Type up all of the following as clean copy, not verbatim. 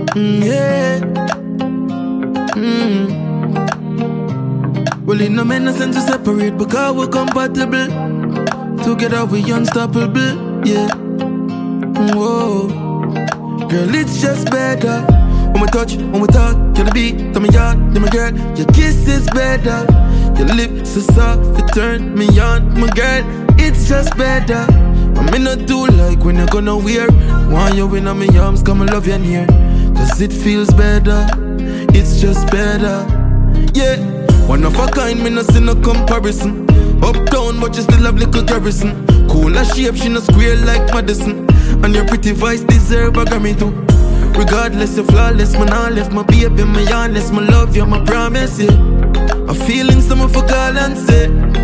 Yeah. Well, it no make no sense to separate because we're compatible. Together we unstoppable. Yeah. Whoa. Girl, it's just better. When we touch, when we talk, can it be? Tell me yard, then my girl, your kiss is better. Your lips are soft, it turn me on, my girl. It's just better. I'm in a do like when you're gonna wear. Want you in on my arms, come and love you near. Cause it feels better, it's just better. Yeah, one of a kind, me no see no comparison. Uptown, but you still have little garrison. Cool as shape, she no square like Madison. And your pretty voice deserve a Grammy too. Regardless, you're flawless, man, I left my baby, my honest, my love you, my promise, yeah. I'm feeling some of a call and say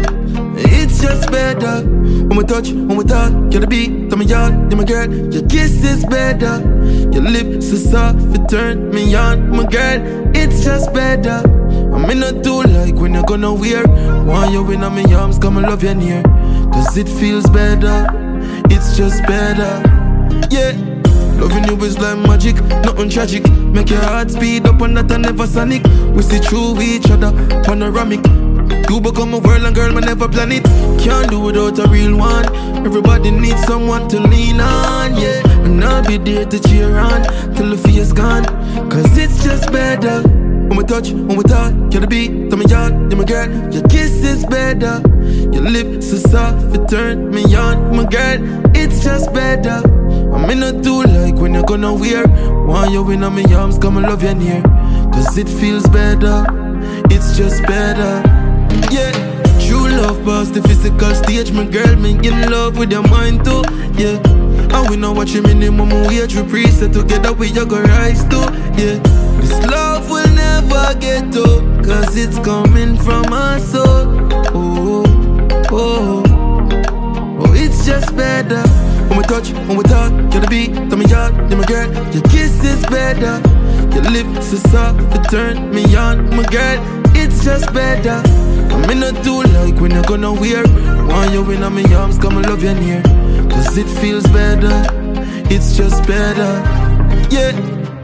it's just better. When we touch, when we talk, can it be? Tell me yard, then my girl, your kiss is better. Your lips are soft, it turn me on, my girl. It's just better. I'm in a do like when you're gonna wear. Want you in on my arms, come and love you near. Cause it feels better, it's just better. Yeah, loving you is like magic, nothing tragic. Make your heart speed up and that I never sonic. We see through each other, panoramic. You become a world and girl, man, never plan it. Can't do without a real one. Everybody needs someone to lean on, yeah. And I'll be there to cheer on till the fear's gone. Cause it's just better. When we touch, when we talk, can it be? Tell me yard, then my girl, your kiss is better. Your lips are soft, it turn me on, my girl. It's just better. I'm in a do like when you're gonna wear. Want you in on my arms, come and love you near. Cause it feels better, it's just better. Yeah, true love past the physical stage, my girl, me in love with your mind too. Yeah, and we know what you minimum wage we preset together we you go rise to. Yeah, this love will never get to, cause it's coming from our soul. Oh, oh, oh, it's just better. When we touch, when we talk, can it be? Tell me yard, then my girl, your kiss is better. Your lips are soft, it turn me on, my girl. It's just better. I'm in a do like when you're gonna wear. Want you in on my arms, come and love you near. Cause it feels better, it's just better. Yeah.